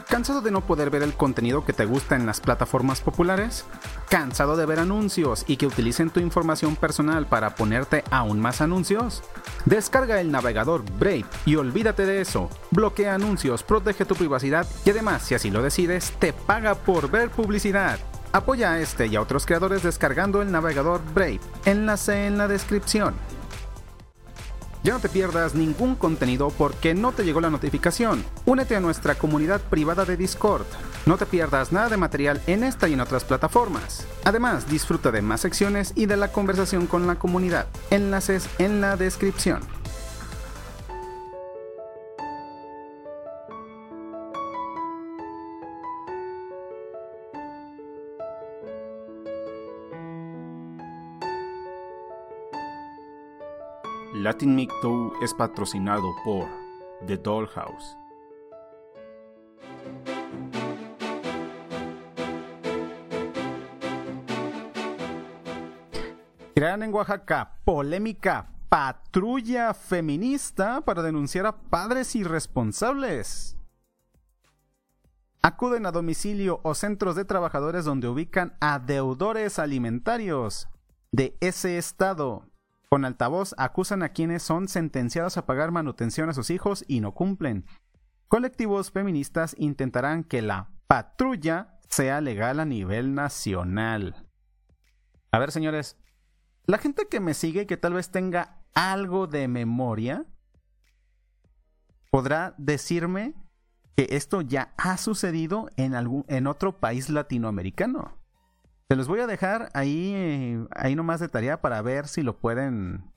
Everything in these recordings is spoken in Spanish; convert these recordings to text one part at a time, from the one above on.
¿Cansado de no poder ver el contenido que te gusta en las plataformas populares? ¿Cansado de ver anuncios y que utilicen tu información personal para ponerte aún más anuncios? Descarga el navegador Brave y olvídate de eso. Bloquea anuncios, protege tu privacidad y además, si así lo decides, te paga por ver publicidad. Apoya a este y a otros creadores descargando el navegador Brave. Enlace en la descripción. Ya no te pierdas ningún contenido porque no te llegó la notificación. Únete a nuestra comunidad privada de Discord. No te pierdas nada de material en esta y en otras plataformas. Además, disfruta de más secciones y de la conversación con la comunidad. Enlaces en la descripción. Latin Micto es patrocinado por The Dollhouse. Crean en Oaxaca polémica patrulla feminista para denunciar a padres irresponsables. Acuden a domicilio o centros de trabajadores donde ubican a deudores alimentarios de ese estado. Con altavoz acusan a quienes son sentenciados a pagar manutención a sus hijos y no cumplen. Colectivos feministas intentarán que la patrulla sea legal a nivel nacional. A ver, señores, la gente que me sigue y que tal vez tenga algo de memoria podrá decirme que esto ya ha sucedido en otro país latinoamericano. Se los voy a dejar ahí nomás de tarea para ver si lo pueden...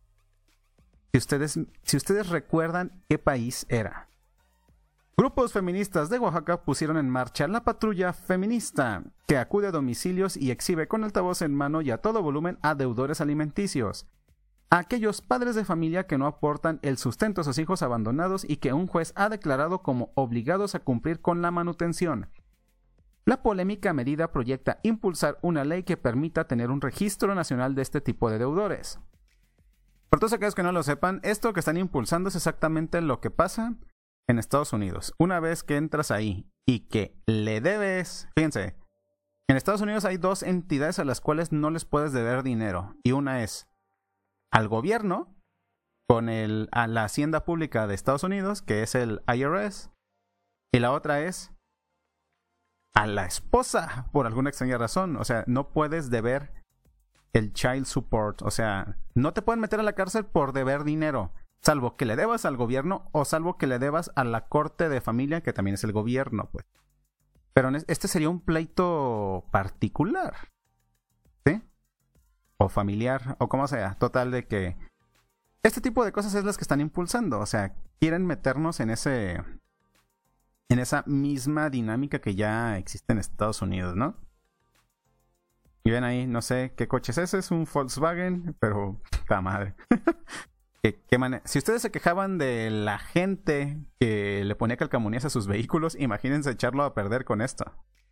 Si ustedes recuerdan qué país era. Grupos feministas de Oaxaca pusieron en marcha la patrulla feminista, que acude a domicilios y exhibe con altavoz en mano y a todo volumen a deudores alimenticios. A aquellos padres de familia que no aportan el sustento a sus hijos abandonados y que un juez ha declarado como obligados a cumplir con la manutención. La polémica medida proyecta impulsar una ley que permita tener un registro nacional de este tipo de deudores. Por todos aquellos que no lo sepan, esto que están impulsando es exactamente lo que pasa en Estados Unidos. Una vez que entras ahí y que le debes... Fíjense, en Estados Unidos hay dos entidades a las cuales no les puedes deber dinero. Y una es al gobierno, a la Hacienda Pública de Estados Unidos, que es el IRS. Y la otra es a la esposa, por alguna extraña razón. O sea, no puedes deber el child support. O sea, no te pueden meter a la cárcel por deber dinero, salvo que le debas al gobierno o salvo que le debas a la corte de familia, que también es el gobierno, pues. Pero este sería un pleito particular, ¿sí? O familiar, o como sea. Total de que este tipo de cosas es las que están impulsando. O sea, quieren meternos en esa misma dinámica que ya existe en Estados Unidos, ¿no? Y ven ahí, no sé qué coche es ese, es un Volkswagen, pero ¡ta madre! Si ustedes se quejaban de la gente que le ponía calcamonías a sus vehículos, imagínense echarlo a perder con esto.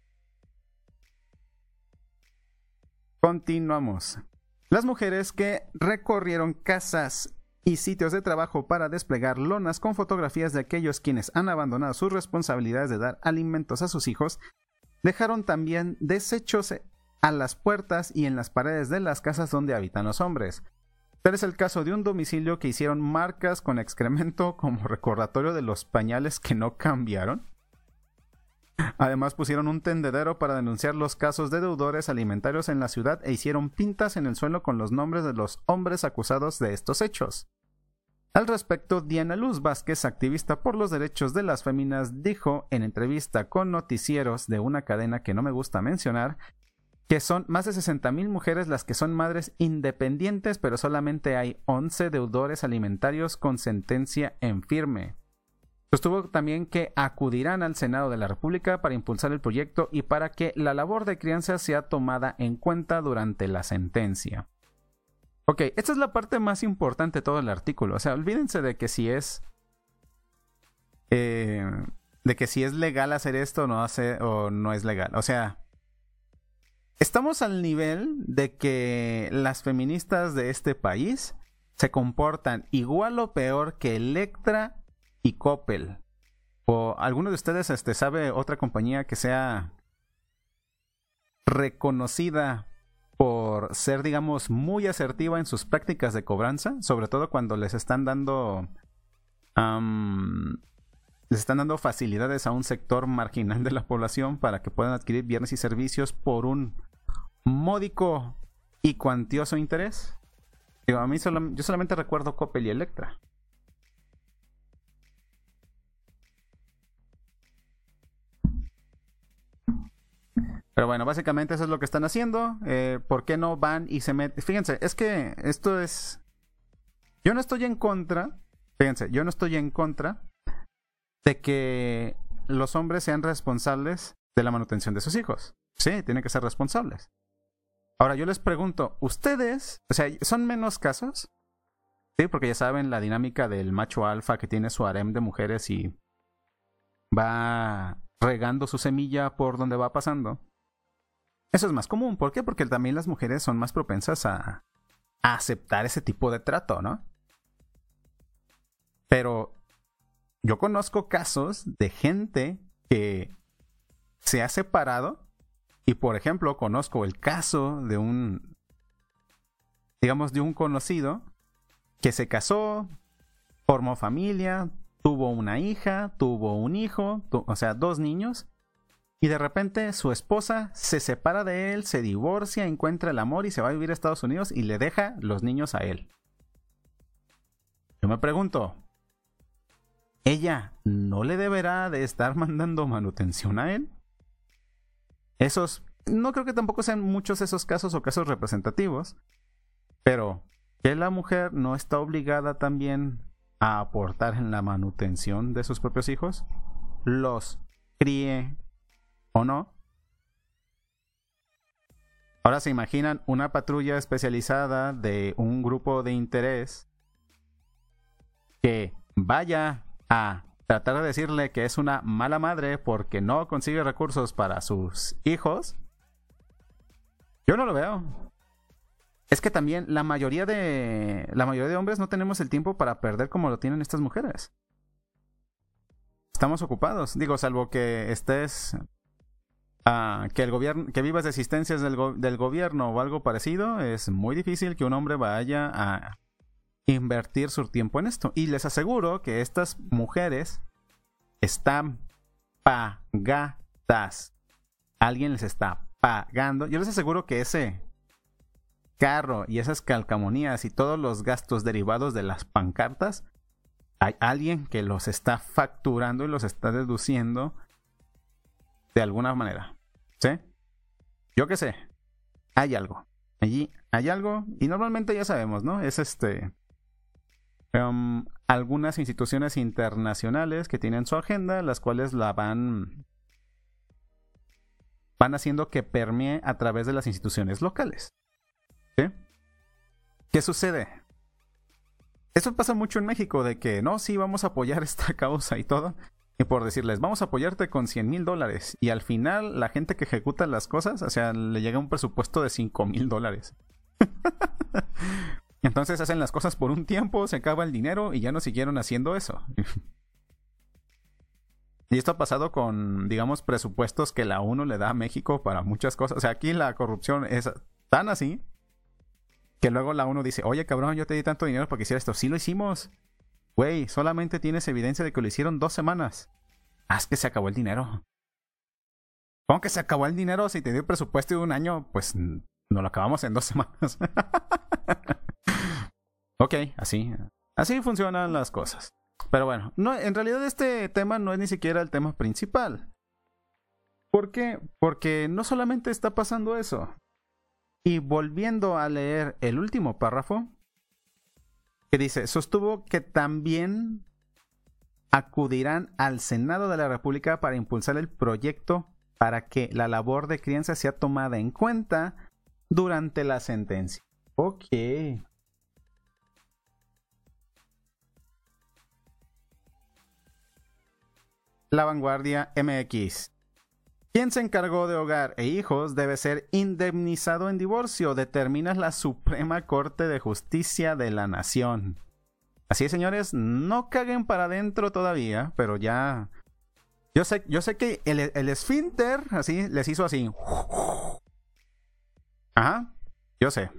Continuamos. Las mujeres que recorrieron casas y sitios de trabajo para desplegar lonas con fotografías de aquellos quienes han abandonado sus responsabilidades de dar alimentos a sus hijos, dejaron también desechos a las puertas y en las paredes de las casas donde habitan los hombres. Tal es el caso de un domicilio que hicieron marcas con excremento como recordatorio de los pañales que no cambiaron. Además pusieron un tendedero para denunciar los casos de deudores alimentarios en la ciudad e hicieron pintas en el suelo con los nombres de los hombres acusados de estos hechos. Al respecto, Diana Luz Vázquez, activista por los derechos de las féminas, dijo en entrevista con noticieros de una cadena que no me gusta mencionar, que son más de 60,000 mujeres las que son madres independientes, pero solamente hay 11 deudores alimentarios con sentencia en firme. Sostuvo también que acudirán al Senado de la República para impulsar el proyecto y para que la labor de crianza sea tomada en cuenta durante la sentencia. Ok, esta es la parte más importante de todo el artículo. O sea, olvídense de que si es legal hacer esto o no es legal. O sea, estamos al nivel de que las feministas de este país se comportan igual o peor que Electra y Coppel. ¿O alguno de ustedes sabe otra compañía que sea reconocida por ser, digamos, muy asertiva en sus prácticas de cobranza? Sobre todo cuando les están dando facilidades a un sector marginal de la población para que puedan adquirir bienes y servicios por un módico y cuantioso interés. Digo, yo solamente recuerdo Coppel y Electra. Pero bueno, básicamente eso es lo que están haciendo. ¿Por qué no van y se meten? Fíjense, es que esto es... Yo no estoy en contra, fíjense, yo no estoy en contra de que los hombres sean responsables de la manutención de sus hijos. Sí, tienen que ser responsables. Ahora, yo les pregunto, ¿ustedes, o sea, son menos casos? Sí, porque ya saben la dinámica del macho alfa que tiene su harem de mujeres y va regando su semilla por donde va pasando. Eso es más común. ¿Por qué? Porque también las mujeres son más propensas a aceptar ese tipo de trato, ¿no? Pero yo conozco casos de gente que se ha separado y, por ejemplo, conozco el caso de un conocido que se casó, formó familia, tuvo una hija, tuvo un hijo, o sea, 2 niños. Y de repente su esposa se separa de él, se divorcia, encuentra el amor y se va a vivir a Estados Unidos y le deja los niños a él. Yo me pregunto, ¿ella no le deberá de estar mandando manutención a él? No creo que tampoco sean muchos esos casos o casos representativos, pero ¿que la mujer no está obligada también a aportar en la manutención de sus propios hijos? Los críe ¿o no? Ahora se imaginan una patrulla especializada de un grupo de interés que vaya a tratar de decirle que es una mala madre porque no consigue recursos para sus hijos. Yo no lo veo. Es que también la mayoría de hombres no tenemos el tiempo para perder como lo tienen estas mujeres. Estamos ocupados. Digo, salvo que estés... que vivas de asistencias del gobierno o algo parecido, es muy difícil que un hombre vaya a invertir su tiempo en esto. Y les aseguro que estas mujeres están pagadas. Alguien les está pagando. Yo les aseguro que ese carro y esas calcamonías y todos los gastos derivados de las pancartas, hay alguien que los está facturando y los está deduciendo de alguna manera. ¿Sí? Yo qué sé. Hay algo. Allí hay algo. Y normalmente ya sabemos, ¿no? Es algunas instituciones internacionales que tienen su agenda, las cuales la van haciendo que permee a través de las instituciones locales. ¿Sí? ¿Qué sucede? Eso pasa mucho en México, de que no, sí, vamos a apoyar esta causa y todo. Y por decirles, vamos a apoyarte con $100,000. Y al final, la gente que ejecuta las cosas, o sea, le llega un presupuesto de $5,000. Entonces hacen las cosas por un tiempo, se acaba el dinero y ya no siguieron haciendo eso. Y esto ha pasado con, digamos, presupuestos que la ONU le da a México para muchas cosas. O sea, aquí la corrupción es tan así que luego la ONU dice, oye, cabrón, yo te di tanto dinero para que hicieras esto. Sí lo hicimos. Güey, solamente tienes evidencia de que lo hicieron 2 semanas. Es que se acabó el dinero. ¿Cómo que se acabó el dinero? Si te dio presupuesto de un año, pues no lo acabamos en 2 semanas. Ok, así funcionan las cosas. Pero bueno, no, en realidad este tema no es ni siquiera el tema principal. ¿Por qué? Porque no solamente está pasando eso. Y volviendo a leer el último párrafo, que dice, sostuvo que también acudirán al Senado de la República para impulsar el proyecto para que la labor de crianza sea tomada en cuenta durante la sentencia. Ok. La Vanguardia MX. Quien se encargó de hogar e hijos debe ser indemnizado en divorcio, determina la Suprema Corte de Justicia de la Nación. Así es, señores, no caguen para adentro todavía, pero ya Yo sé que el esfínter así les hizo así. Ajá, yo sé.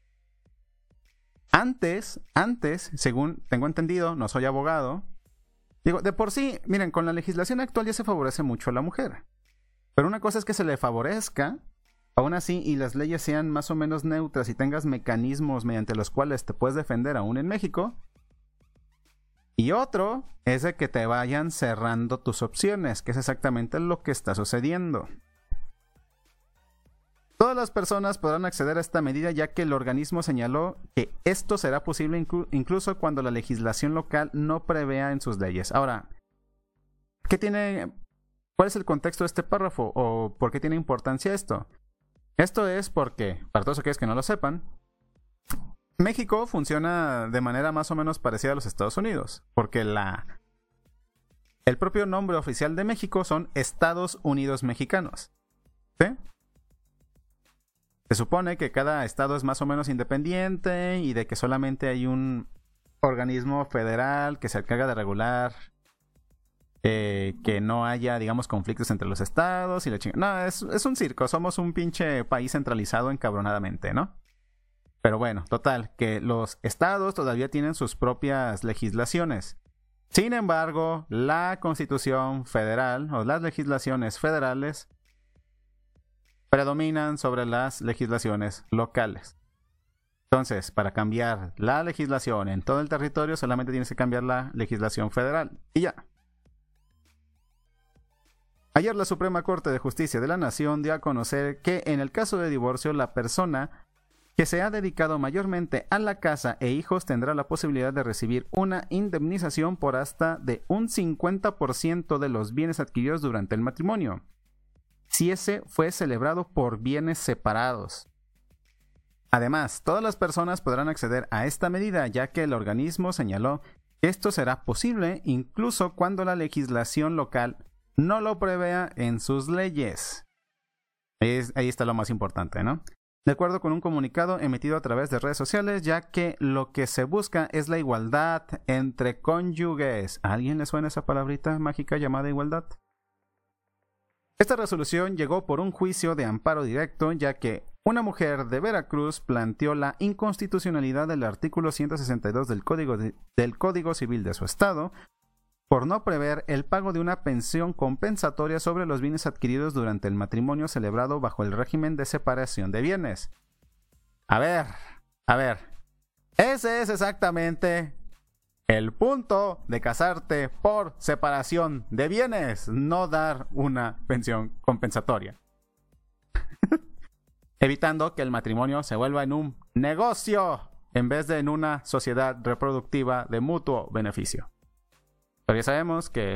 Antes, según tengo entendido, no soy abogado. Digo, de por sí, miren, con la legislación actual ya se favorece mucho a la mujer. Pero una cosa es que se le favorezca, aún así, y las leyes sean más o menos neutras y tengas mecanismos mediante los cuales te puedes defender aún en México. Y otro es de que te vayan cerrando tus opciones, que es exactamente lo que está sucediendo. Todas las personas podrán acceder a esta medida ya que el organismo señaló que esto será posible incluso cuando la legislación local no prevea en sus leyes. Ahora, ¿cuál es el contexto de este párrafo o por qué tiene importancia esto? Esto es porque, para todos aquellos que no lo sepan, México funciona de manera más o menos parecida a los Estados Unidos, porque el propio nombre oficial de México son Estados Unidos Mexicanos. ¿Sí? Se supone que cada estado es más o menos independiente y de que solamente hay un organismo federal que se encarga de regular que no haya, digamos, conflictos entre los estados y la chingada. No, es un circo, somos un pinche país centralizado encabronadamente, ¿no? Pero bueno, total, que los estados todavía tienen sus propias legislaciones. Sin embargo, la Constitución Federal o las legislaciones federales predominan sobre las legislaciones locales. Entonces, para cambiar la legislación en todo el territorio, solamente tienes que cambiar la legislación federal. Y ya. Ayer la Suprema Corte de Justicia de la Nación dio a conocer que en el caso de divorcio, la persona que se ha dedicado mayormente a la casa e hijos tendrá la posibilidad de recibir una indemnización por hasta de un 50% de los bienes adquiridos durante el matrimonio, si ese fue celebrado por bienes separados. Además, todas las personas podrán acceder a esta medida, ya que el organismo señaló que esto será posible incluso cuando la legislación local no lo prevea en sus leyes. Ahí está lo más importante, ¿no? De acuerdo con un comunicado emitido a través de redes sociales, ya que lo que se busca es la igualdad entre cónyuges. ¿A alguien le suena esa palabrita mágica llamada igualdad? Esta resolución llegó por un juicio de amparo directo, ya que una mujer de Veracruz planteó la inconstitucionalidad del artículo 162 del Código Civil de su estado, por no prever el pago de una pensión compensatoria sobre los bienes adquiridos durante el matrimonio celebrado bajo el régimen de separación de bienes. A ver, ese es exactamente el punto de casarte por separación de bienes, no dar una pensión compensatoria. Evitando que el matrimonio se vuelva en un negocio en vez de en una sociedad reproductiva de mutuo beneficio. Pero ya sabemos que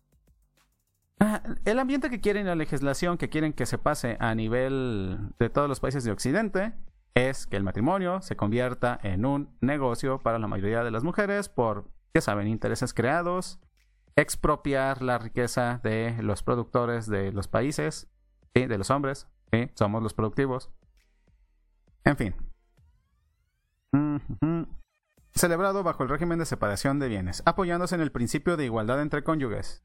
el ambiente que quieren, la legislación que quieren que se pase a nivel de todos los países de Occidente es que el matrimonio se convierta en un negocio para la mayoría de las mujeres por, ya saben, intereses creados, expropiar la riqueza de los productores de los países, ¿sí? De los hombres, ¿sí? Somos los productivos. En fin. Celebrado bajo el régimen de separación de bienes, apoyándose en el principio de igualdad entre cónyuges.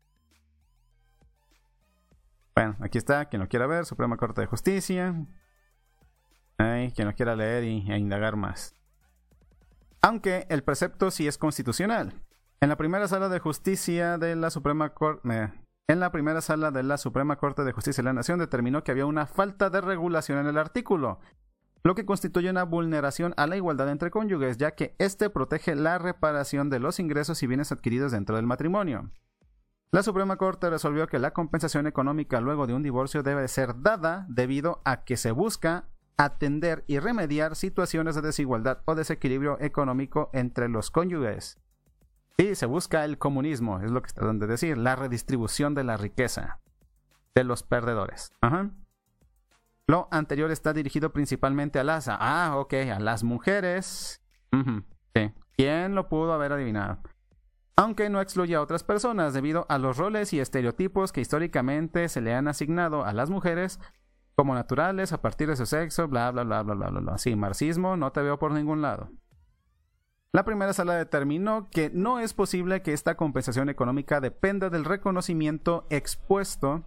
Bueno, aquí está, quien lo quiera ver, Suprema Corte de Justicia. Quien lo quiera leer e indagar más. Aunque el precepto sí es constitucional. En la primera sala de justicia de la Suprema Corte... En la primera sala de la Suprema Corte de Justicia de la Nación determinó que había una falta de regulación en el artículo, lo que constituye una vulneración a la igualdad entre cónyuges, ya que este protege la reparación de los ingresos y bienes adquiridos dentro del matrimonio. La Suprema Corte resolvió que la compensación económica luego de un divorcio debe ser dada debido a que se busca atender y remediar situaciones de desigualdad o desequilibrio económico entre los cónyuges. Sí, se busca el comunismo, es lo que está dando de decir, la redistribución de la riqueza de los perdedores. Ajá. Lo anterior está dirigido principalmente a las mujeres. Sí. ¿Quién lo pudo haber adivinado? Aunque no excluye a otras personas debido a los roles y estereotipos que históricamente se le han asignado a las mujeres como naturales a partir de su sexo, bla, bla, bla, bla, bla, bla, bla. Sí, marxismo, no te veo por ningún lado. La primera sala determinó que no es posible que esta compensación económica dependa del reconocimiento expreso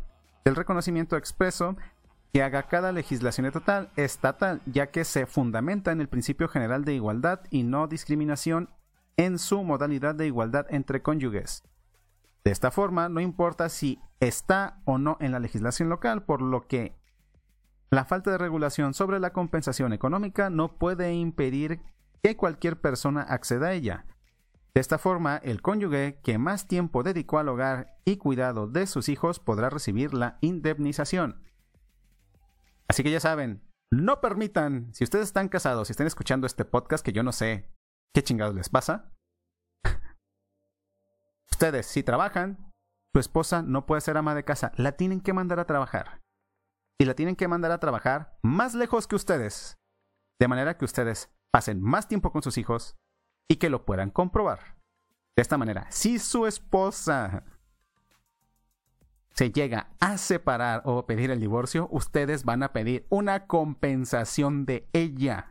que haga cada legislación estatal, ya que se fundamenta en el principio general de igualdad y no discriminación en su modalidad de igualdad entre cónyuges. De esta forma, no importa si está o no en la legislación local, por lo que la falta de regulación sobre la compensación económica no puede impedir que cualquier persona acceda a ella. De esta forma, el cónyuge que más tiempo dedicó al hogar y cuidado de sus hijos podrá recibir la indemnización. Así que ya saben, no permitan, si ustedes están casados y están escuchando este podcast, que yo no sé qué chingados les pasa, ustedes si trabajan, su esposa no puede ser ama de casa, la tienen que mandar a trabajar. Y la tienen que mandar a trabajar más lejos que ustedes, de manera que ustedes pasen más tiempo con sus hijos y que lo puedan comprobar. De esta manera, si su esposa se llega a separar o pedir el divorcio, ustedes van a pedir una compensación de ella.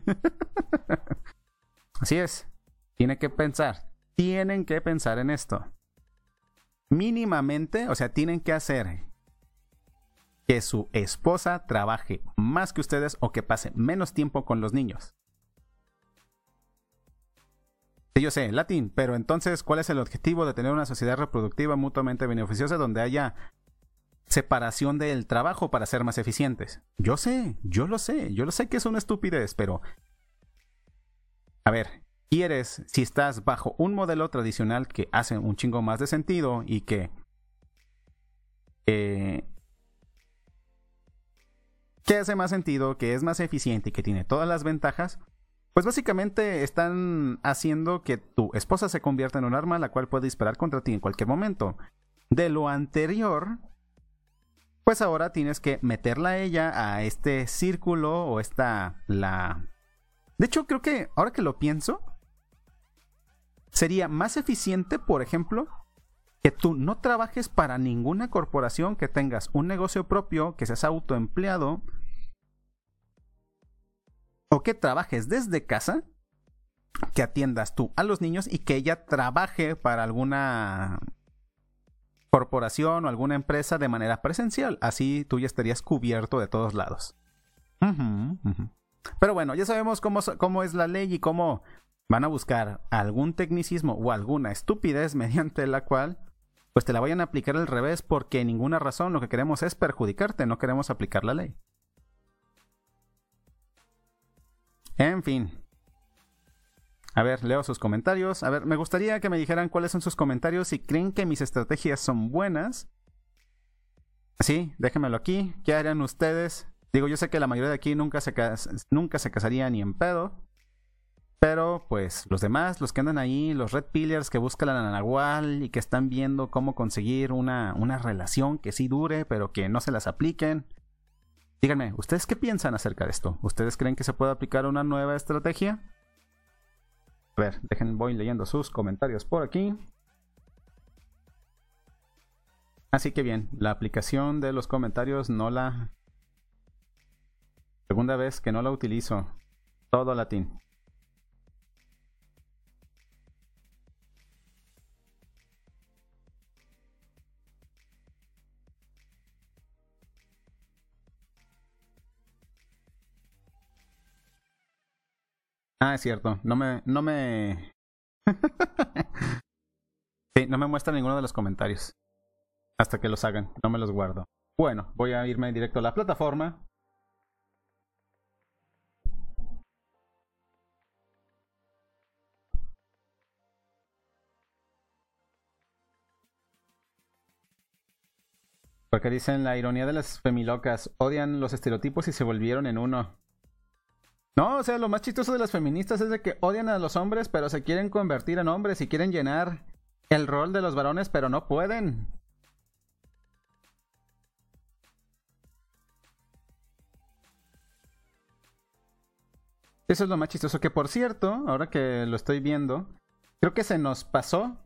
Así es. Tienen que pensar en esto. Mínimamente, o sea, tienen que hacer que su esposa trabaje más que ustedes o que pase menos tiempo con los niños. Sí, yo sé, latín, pero entonces, ¿cuál es el objetivo de tener una sociedad reproductiva mutuamente beneficiosa donde haya separación del trabajo para ser más eficientes? Yo lo sé que es una estupidez, pero a ver, si estás bajo un modelo tradicional que hace un chingo más de sentido y que hace más sentido, que es más eficiente y que tiene todas las ventajas, pues básicamente están haciendo que tu esposa se convierta en un arma la cual puede disparar contra ti en cualquier momento. De lo anterior, pues ahora tienes que meterla a ella a este círculo o De hecho, creo que ahora que lo pienso, sería más eficiente, por ejemplo, que tú no trabajes para ninguna corporación, que tengas un negocio propio, que seas autoempleado, o que trabajes desde casa, que atiendas tú a los niños y que ella trabaje para alguna corporación o alguna empresa de manera presencial. Así tú ya estarías cubierto de todos lados. Pero bueno, ya sabemos cómo es la ley y cómo van a buscar algún tecnicismo o alguna estupidez mediante la cual pues te la vayan a aplicar al revés, porque ninguna razón, lo que queremos es perjudicarte, no queremos aplicar la ley. En fin. A ver, leo sus comentarios. A ver, me gustaría que me dijeran cuáles son sus comentarios, si creen que mis estrategias son buenas. Sí, déjenmelo aquí. ¿Qué harían ustedes? Digo, yo sé que la mayoría de aquí nunca se casaría ni en pedo. Pero, pues, los demás, los que andan ahí, los red pillers que buscan la nahual y que están viendo cómo conseguir una relación que sí dure, pero que no se las apliquen. Díganme, ¿ustedes qué piensan acerca de esto? ¿Ustedes creen que se puede aplicar una nueva estrategia? A ver, voy leyendo sus comentarios por aquí. Así que bien, la aplicación de los comentarios segunda vez que no la utilizo. Todo latín. Ah, es cierto. No me Sí, no me muestra ninguno de los comentarios. Hasta que los hagan. No me los guardo. Bueno, voy a irme directo a la plataforma. Porque dicen la ironía de las femilocas. Odian los estereotipos y se volvieron en uno. No, o sea, lo más chistoso de las feministas es de que odian a los hombres, pero se quieren convertir en hombres y quieren llenar el rol de los varones, pero no pueden. Eso es lo más chistoso. Que por cierto, ahora que lo estoy viendo, creo que se nos pasó.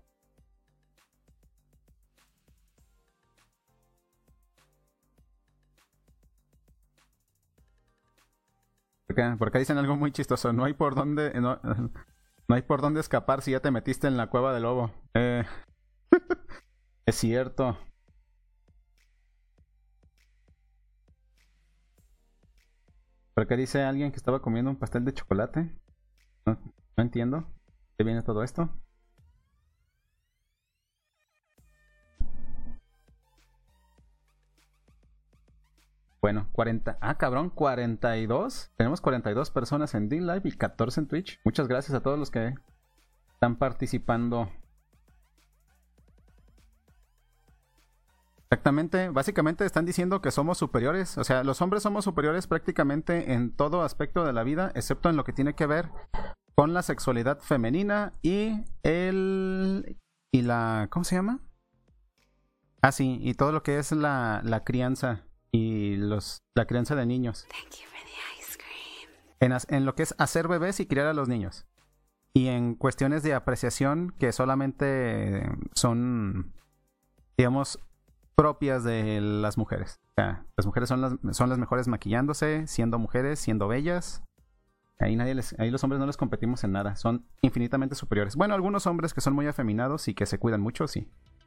Porque dicen algo muy chistoso. No hay por dónde. No hay por dónde escapar si ya te metiste en la cueva del lobo. Es cierto. ¿Por qué dice alguien que estaba comiendo un pastel de chocolate? No, no entiendo. ¿De viene todo esto? Bueno, 40. Ah, cabrón, 42. Tenemos 42 personas en D-Live y 14 en Twitch. Muchas gracias a todos los que están participando. Exactamente, básicamente están diciendo que somos superiores, o sea, los hombres somos superiores prácticamente en todo aspecto de la vida, excepto en lo que tiene que ver con la sexualidad femenina y la ¿cómo se llama? Ah, sí, y todo lo que es la crianza y la crianza de niños. En lo que es hacer bebés y criar a los niños. Y en cuestiones de apreciación que solamente son, digamos, propias de las mujeres. O sea, las mujeres son las mejores maquillándose, siendo mujeres, siendo bellas. Ahí los hombres no les competimos en nada. Son infinitamente superiores. Bueno, algunos hombres que son muy afeminados y que se cuidan mucho, sí.